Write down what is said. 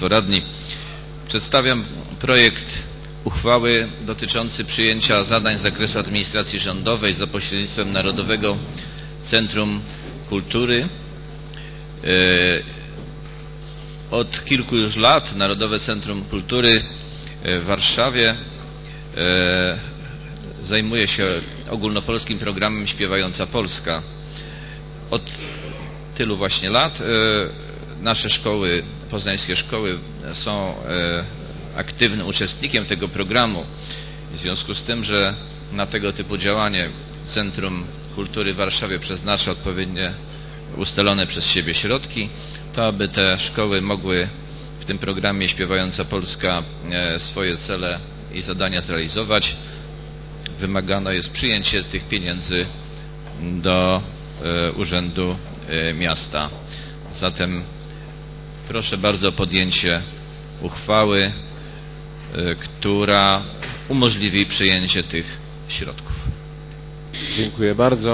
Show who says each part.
Speaker 1: Państwo Radni. Przedstawiam projekt uchwały dotyczący przyjęcia zadań z zakresu administracji rządowej za pośrednictwem Narodowego Centrum Kultury. Od kilku już lat Narodowe Centrum Kultury w Warszawie zajmuje się ogólnopolskim programem Śpiewająca Polska. Od tylu właśnie lat nasze szkoły, poznańskie szkoły są aktywnym uczestnikiem tego programu. W związku z tym, że na tego typu działanie Centrum Kultury w Warszawie przeznacza odpowiednie ustalone przez siebie środki, to aby te szkoły mogły w tym programie Śpiewająca Polska swoje cele i zadania zrealizować, wymagane jest przyjęcie tych pieniędzy do Urzędu Miasta. Zatem proszę bardzo o podjęcie uchwały, która umożliwi przyjęcie tych środków.
Speaker 2: Dziękuję bardzo.